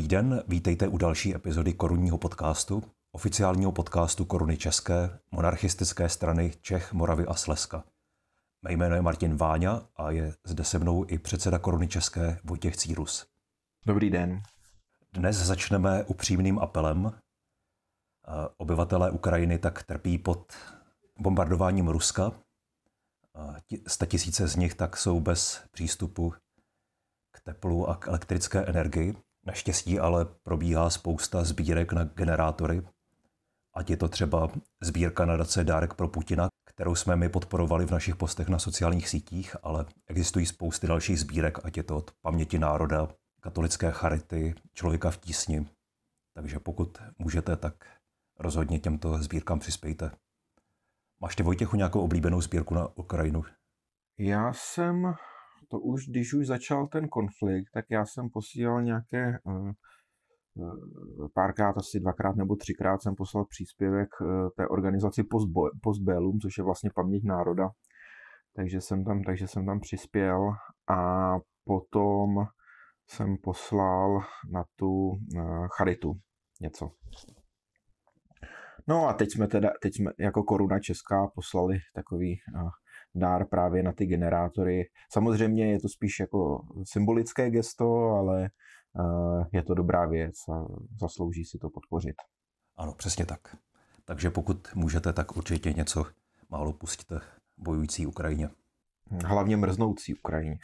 Dobrý den, vítejte u další epizody Korunního podcastu, oficiálního podcastu Koruny České, monarchistické strany Čech, Moravy a Slezska. Mé jméno je Martin Váňa a je zde se mnou i předseda Koruny České Vojtěch Círus. Dobrý den. Dnes začneme upřímným apelem. Obyvatelé Ukrajiny tak trpí pod bombardováním Ruska. 100 000 z nich tak jsou bez přístupu k teplu a k elektrické energii. Naštěstí ale probíhá spousta sbírek na generátory, ať je to třeba sbírka nadace Dárek pro Putina, kterou jsme my podporovali v našich postech na sociálních sítích, ale existují spousty dalších sbírek, ať je to od Paměti národa, Katolické charity, Člověka v tísni. Takže pokud můžete, tak rozhodně těmto sbírkám přispějte. Máš ty, Vojtěchu, nějakou oblíbenou sbírku na Ukrajinu? Já jsem, když už začal ten konflikt, tak já jsem posílal nějaké, párkrát, asi 2x nebo 3x jsem poslal příspěvek té organizaci Postbellum, což je vlastně Paměť národa. Takže jsem tam přispěl a potom jsem poslal na tu charitu něco. No a teď jsme jako Koruna Česká poslali takový dár právě na ty generátory. Samozřejmě je to spíš jako symbolické gesto, ale je to dobrá věc a zaslouží si to podpořit. Ano, přesně tak. Takže pokud můžete, tak určitě něco málo pustíte bojující Ukrajině. Hlavně mrznoucí Ukrajině.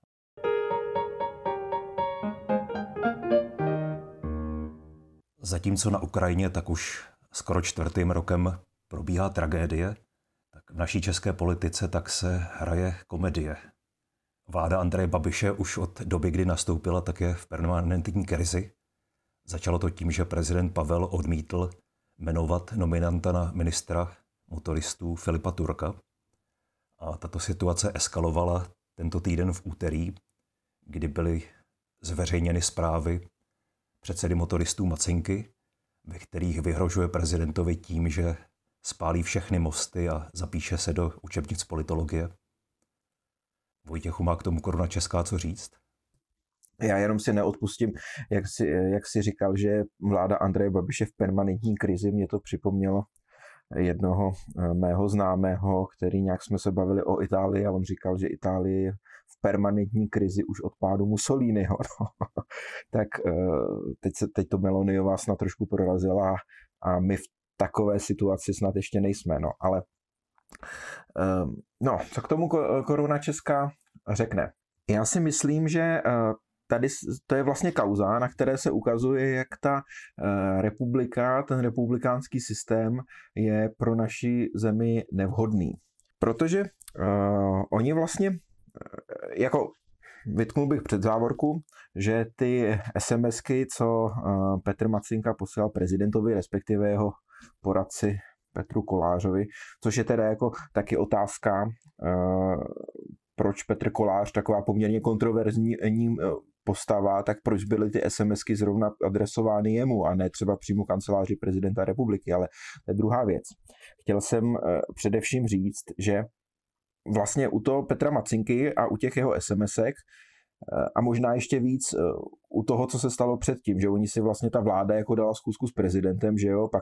Zatímco na Ukrajině tak už skoro 4. rokem probíhá tragédie, tak v naší české politice tak se hraje komedie. Vláda Andreje Babiše už od doby, kdy nastoupila, tak je v permanentní krizi. Začalo to tím, že prezident Pavel odmítl jmenovat nominanta na ministra motoristů Filipa Turka. A tato situace eskalovala tento týden v úterý, kdy byly zveřejněny zprávy předsedy motoristů Macinky, ve kterých vyhrožuje prezidentovi tím, že spálí všechny mosty a zapíše se do učebnic politologie. Vojtěchu, má k tomu Koruna Česká co říct? Já jenom si neodpustím, jak si říkal, že vláda Andreje Babiše v permanentní krizi, mě to připomnělo jednoho mého známého, který nějak jsme se bavili o Itálii a on říkal, že Itálie je v permanentní krizi už od pádu Mussoliniho. No. Tak teď to Meloniová snad trošku prorazila a my v takové situaci snad ještě nejsme. No. Ale co k tomu Koruna Česká řekne? Já si myslím, že tady to je vlastně kauza, na které se ukazuje, jak ta republika, ten republikánský systém je pro naši zemi nevhodný. Protože oni vlastně, jako vytknul bych před závorku, že ty SMSky, co Petr Macinka posílal prezidentovi, respektive jeho poradci Petru Kolářovi, což je teda jako taky otázka, proč Petr Kolář, taková poměrně kontroverzní postava, tak proč byly ty SMSky zrovna adresovány jemu a ne třeba přímo kanceláři prezidenta republiky, ale to je druhá věc. Chtěl jsem především říct, že vlastně u toho Petra Macinky a u těch jeho SMSek a možná ještě víc u toho, co se stalo předtím, že oni si vlastně ta vláda jako dala schůzku s prezidentem, že jo,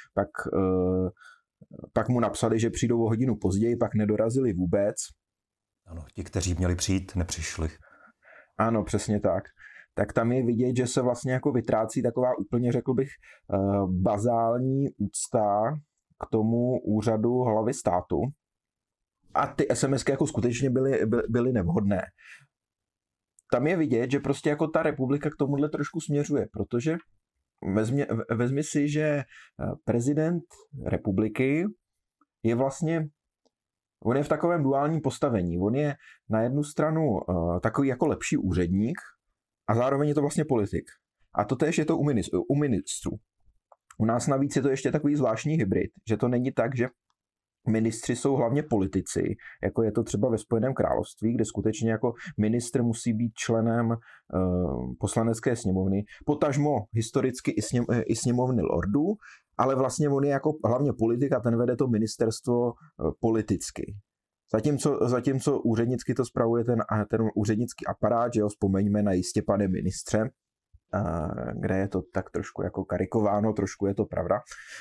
pak mu napsali, že přijdou o hodinu později, pak nedorazili vůbec. Ano, ti, kteří měli přijít, nepřišli. Ano, přesně tak. Tak tam je vidět, že se vlastně jako vytrácí taková úplně, řekl bych, bazální úcta k tomu úřadu hlavy státu. A ty SMSky jako skutečně byly nevhodné. Tam je vidět, že prostě jako ta republika k tomuhle trošku směřuje, protože vezmi si, že prezident republiky je vlastně, on je v takovém duálním postavení. On je na jednu stranu takový jako lepší úředník a zároveň je to vlastně politik. A to též je to u ministrů. U nás navíc je to ještě takový zvláštní hybrid, že to není tak, že ministři jsou hlavně politici, jako je to třeba ve Spojeném království, kde skutečně jako ministr musí být členem poslanecké sněmovny, potažmo historicky i sněmovny lordů, ale vlastně on je jako hlavně politik a ten vede to ministerstvo politicky. Zatímco úřednicky to spravuje ten úřednický aparát, že jo, vzpomeňme na jistě pane ministře, kde je to tak trošku jako karikováno, trošku je to pravda.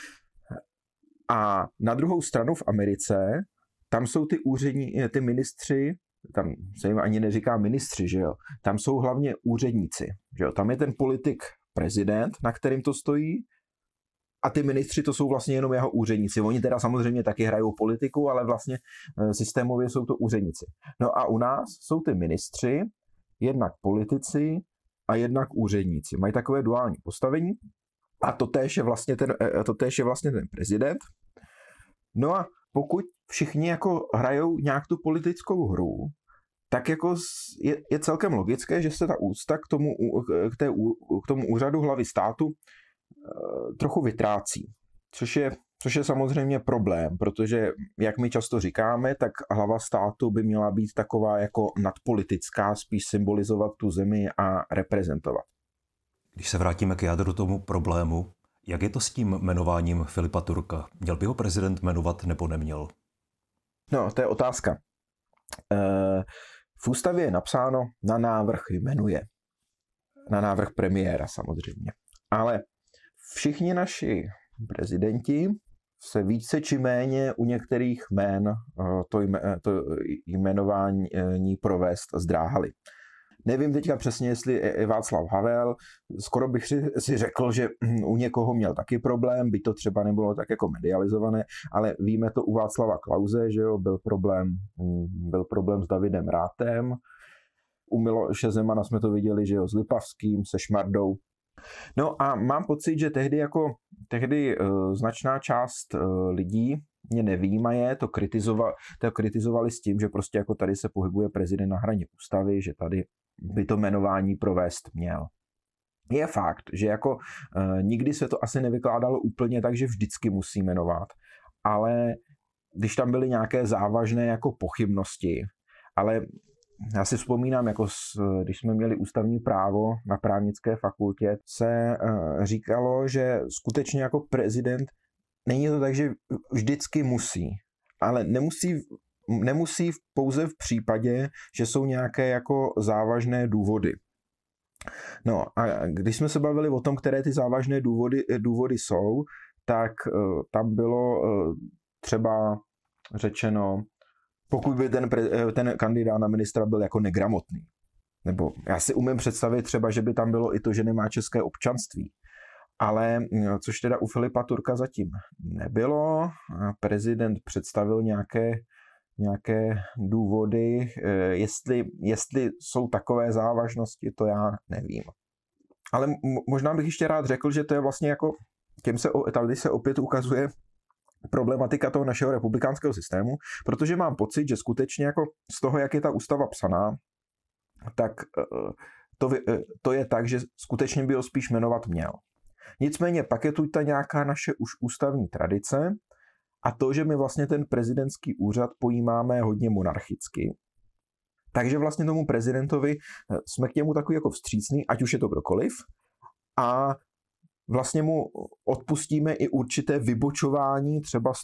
A na druhou stranu v Americe, tam jsou ty ministři, tam se jim ani neříká ministři, že jo, tam jsou hlavně úředníci, že jo, tam je ten politik prezident, na kterým to stojí, a ty ministři to jsou vlastně jenom jeho úředníci. Oni teda samozřejmě taky hrajou politiku, ale vlastně systémově jsou to úředníci. No a u nás jsou ty ministři, jednak politici a jednak úředníci. Mají takové duální postavení a totéž je vlastně ten prezident. No a pokud všichni jako hrajou nějak tu politickou hru, tak jako je celkem logické, že se ta úcta k tomu úřadu hlavy státu trochu vytrácí. Což je samozřejmě problém, protože, jak my často říkáme, tak hlava státu by měla být taková jako nadpolitická, spíš symbolizovat tu zemi a reprezentovat. Když se vrátíme k jádru tomu problému, jak je to s tím jmenováním Filipa Turka? Měl by ho prezident jmenovat nebo neměl? No, to je otázka. V ústavě je napsáno na návrh jmenuje. Na návrh premiéra samozřejmě. Ale všichni naši prezidenti se více či méně u některých jmén to jmenování provést zdráhali. Nevím teďka přesně, jestli je Václav Havel, skoro bych si řekl, že u někoho měl taky problém, by to třeba nebylo tak jako medializované, ale víme to u Václava Klause, že jo, byl problém s Davidem Rátem, u Miloše Zemana jsme to viděli, že jo, s Lipavským, se Šmardou. No a mám pocit, že tehdy značná část lidí mě nevyjímaje, to kritizovali s tím, že prostě jako tady se pohybuje prezident na hraně ústavy, že tady by to jmenování provést měl. Je fakt, že jako nikdy se to asi nevykládalo úplně tak, že vždycky musí jmenovat, ale když tam byly nějaké závažné jako pochybnosti, ale já si vzpomínám, jako když jsme měli ústavní právo na právnické fakultě, se říkalo, že skutečně jako prezident není to tak, že vždycky musí, ale nemusí pouze v případě, že jsou nějaké jako závažné důvody. No a když jsme se bavili o tom, které ty závažné důvody jsou, tak tam bylo třeba řečeno, pokud by ten kandidát na ministra byl jako negramotný. Nebo já si umím představit třeba, že by tam bylo i to, že nemá české občanství. Ale což teda u Filipa Turka zatím nebylo. Prezident představil nějaké důvody. Jestli jsou takové závažnosti, to já nevím. Ale možná bych ještě rád řekl, že to je vlastně jako, tady se opět ukazuje problematika toho našeho republikánského systému, protože mám pocit, že skutečně jako z toho, jak je ta ústava psaná, tak to je tak, že skutečně by ho spíš jmenovat měl. Nicméně pak je tu ta nějaká naše už ústavní tradice a to, že my vlastně ten prezidentský úřad pojímáme hodně monarchicky. Takže vlastně tomu prezidentovi jsme k němu takový jako vstřícný, ať už je to kdokoliv, a vlastně mu odpustíme i určité vybočování třeba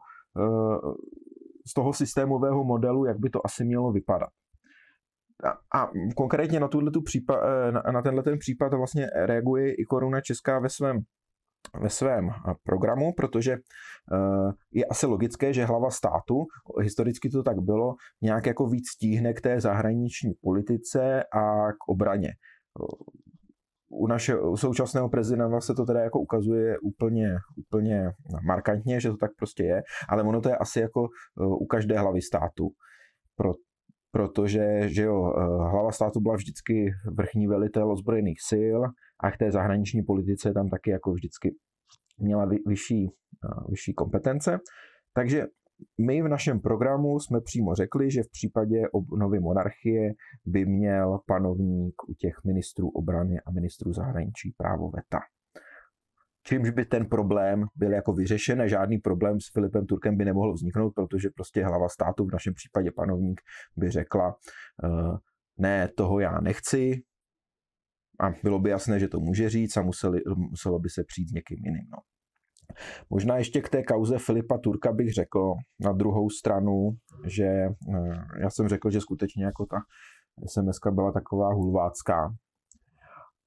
z toho systémového modelu, jak by to asi mělo vypadat. A konkrétně na tenhle případ vlastně reaguje i Koruna Česká ve svém programu, protože je asi logické, že hlava státu, historicky to tak bylo, nějak jako víc stíhne k té zahraniční politice a k obraně. U našeho současného prezidenta se to teda jako ukazuje úplně markantně, že to tak prostě je, ale ono to je asi jako u každé hlavy státu. Protože že jo, hlava státu byla vždycky vrchní velitel ozbrojených sil a k té zahraniční politice tam taky jako vždycky měla vyšší kompetence. Takže my v našem programu jsme přímo řekli, že v případě obnovy monarchie by měl panovník u těch ministrů obrany a ministrů zahraničí právo veta. Čímž by ten problém byl jako vyřešen a žádný problém s Filipem Turkem by nemohl vzniknout, protože prostě hlava státu, v našem případě panovník, by řekla, ne, toho já nechci, a bylo by jasné, že to může říct a muselo by se přijít s někým jiným. No. Možná ještě k té kauze Filipa Turka bych řekl na druhou stranu, že já jsem řekl, že skutečně jako ta SMS-ka byla taková hulvácká.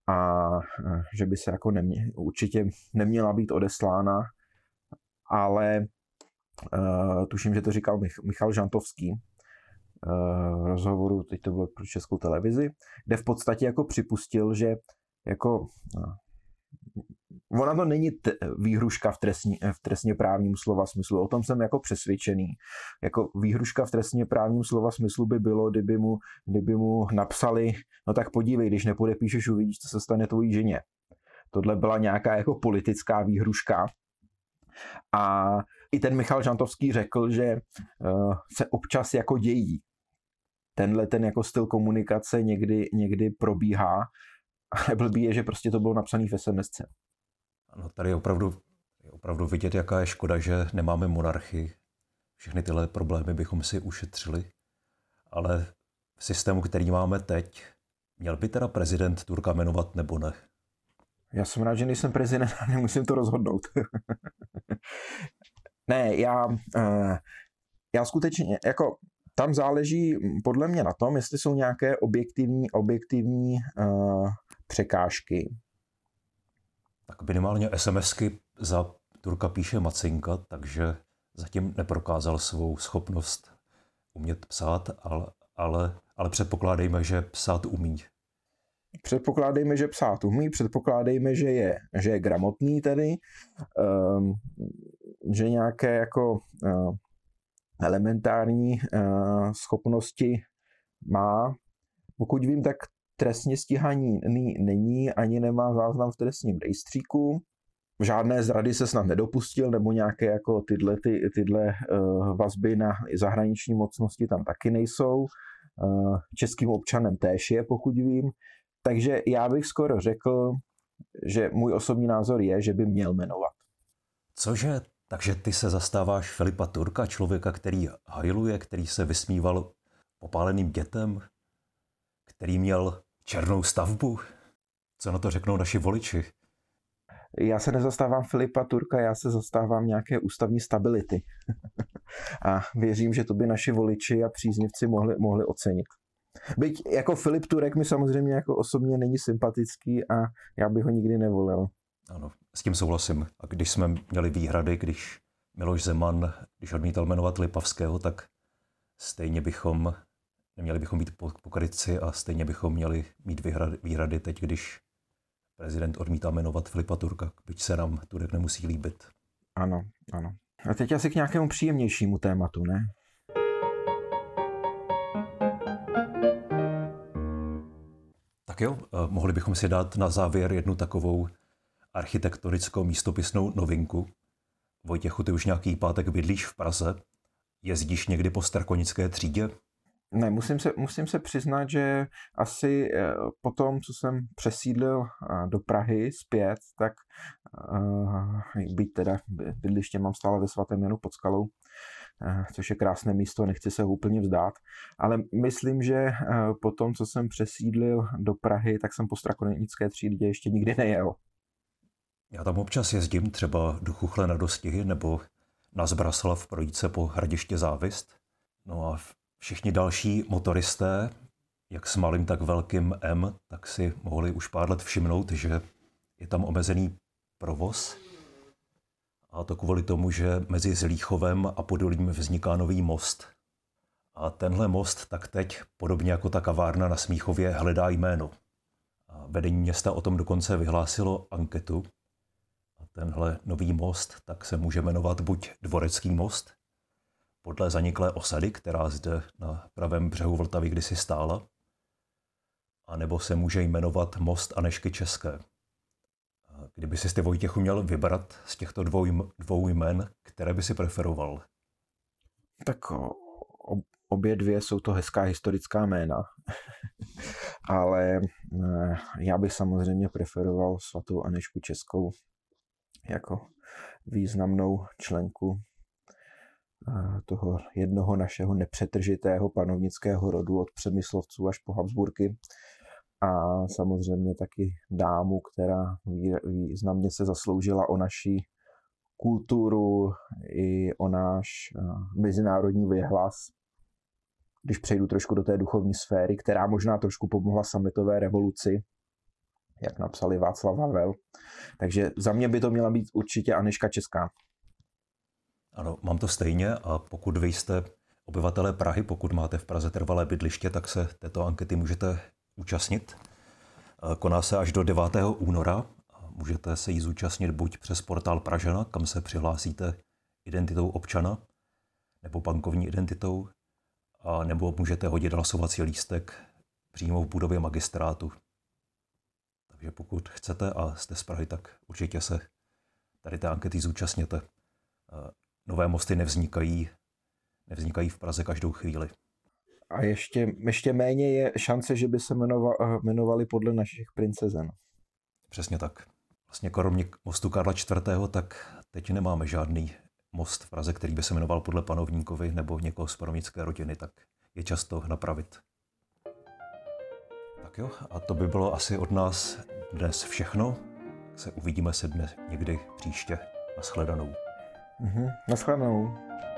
a že by se jako určitě neměla být odeslána, ale tuším, že to říkal Michal Žantovský v rozhovoru, teď to bylo pro Českou televizi, kde v podstatě jako připustil, že jako ona to není výhruška v trestně právním slova smyslu, o tom jsem jako přesvědčený. Jako výhruška v trestně právním slova smyslu by bylo, kdyby mu napsali, no tak podívej, když nepodepíšeš, uvidíš, co se stane tvojí ženě. Tohle byla nějaká jako politická výhruška. A i ten Michal Žantovský řekl, že se občas jako dějí. Tenhle ten jako styl komunikace někdy probíhá. A blbý je, že prostě to bylo napsané v SMSce. Ano, tady je opravdu vidět, jaká je škoda, že nemáme monarchii. Všechny tyhle problémy bychom si ušetřili. Ale v systému, který máme teď, měl by teda prezident Turka jmenovat nebo ne? Já jsem rád, že nejsem prezident a nemusím to rozhodnout. Ne, já skutečně, jako tam záleží podle mě na tom, jestli jsou nějaké objektivní překážky. Tak minimálně SMSky za Turka píše Macinka, takže zatím neprokázal svou schopnost umět psát, ale předpokládejme, že psát umí. Předpokládejme, že psát umí, předpokládejme, že je gramotný tedy, že nějaké jako elementární schopnosti má. Pokud vím, tak trestně stíhaný není, ani nemá záznam v trestním rejstříku. Žádné zrady se snad nedopustil, nebo nějaké jako tyhle vazby na zahraniční mocnosti tam taky nejsou. Českým občanem též je, pokud vím. Takže já bych skoro řekl, že můj osobní názor je, že by měl jmenovat. Cože? Takže ty se zastáváš Filipa Turka, člověka, který hajluje, který se vysmíval popáleným dětem, který měl černou stavbu? Co na to řeknou naši voliči? Já se nezastávám Filipa Turka, já se zastávám nějaké ústavní stability. A věřím, že to by naši voliči a příznivci mohli ocenit. Byť jako Filip Turek mi samozřejmě jako osobně není sympatický a já bych ho nikdy nevolil. Ano, s tím souhlasím. A když jsme měli výhrady, když Miloš Zeman, když odmítal jmenovat Lipavského, tak stejně neměli bychom být pokrytci a stejně bychom měli mít výhrady teď, když prezident odmítá jmenovat Filipa Turka, byť se nám Turek nemusí líbit. Ano. A teď asi k nějakému příjemnějšímu tématu, ne? Tak jo, mohli bychom si dát na závěr jednu takovou architektonickou místopisnou novinku. Vojtěchu, ty už nějaký pátek bydlíš v Praze. Jezdíš někdy po Strakonické třídě? Ne, musím se přiznat, že asi po tom, co jsem přesídlil do Prahy zpět, tak byť teda bydliště mám stále ve Svatém Janu pod Skalou, což je krásné místo, nechci se ho úplně vzdát, ale myslím, že po tom, co jsem přesídlil do Prahy, tak jsem po Strakonické třídě ještě nikdy nejel. Já tam občas jezdím třeba do Chuchle na Dostihy nebo na Zbraslav projít se po Hradiště Závist. No a všichni další motoristé, jak s malým, tak velkým M, tak si mohli už pár let všimnout, že je tam omezený provoz. A to kvůli tomu, že mezi Zlíchovem a Podolím vzniká nový most. A tenhle most tak teď, podobně jako ta kavárna na Smíchově, hledá jméno. A vedení města o tom dokonce vyhlásilo anketu. A tenhle nový most tak se může jmenovat buď Dvorecký most, podle zaniklé osady, která zde na pravém břehu Vltavy kdysi stála, anebo se může jmenovat Most Anežky České. Kdyby si ty, Vojtěchu, měl vybrat z těchto dvou jmen, které by si preferoval? Tak obě dvě jsou to hezká historická jména, ale já bych samozřejmě preferoval svatou Anežku Českou jako významnou členku toho jednoho našeho nepřetržitého panovnického rodu od Přemyslovců až po Habsburky. A samozřejmě taky dámu, která významně se zasloužila o naši kulturu i o náš mezinárodní věhlas. Když přejdu trošku do té duchovní sféry, která možná trošku pomohla sametové revoluci, jak napsali Václav Havel. Takže za mě by to měla být určitě Anežka Česká. Ano, mám to stejně a pokud vy jste obyvatelé Prahy, pokud máte v Praze trvalé bydliště, tak se této ankety můžete účastnit. Koná se až do 9. února. Můžete se jí zúčastnit buď přes portál Pražana, kam se přihlásíte identitou občana nebo bankovní identitou, a nebo můžete hodit hlasovací lístek přímo v budově magistrátu. Takže pokud chcete a jste z Prahy, tak určitě se tady té ankety zúčastněte. Nové mosty nevznikají v Praze každou chvíli. A ještě méně je šance, že by se jmenovali podle našich princezen. Přesně tak. Vlastně kromě mostu Karla IV., tak teď nemáme žádný most v Praze, který by se jmenoval podle panovníkovi nebo někoho z panovnické rodiny, tak je čas to napravit. Tak jo, a to by bylo asi od nás dnes všechno. Uvidíme se dnes někdy příště. Nashledanou. Nashledanou.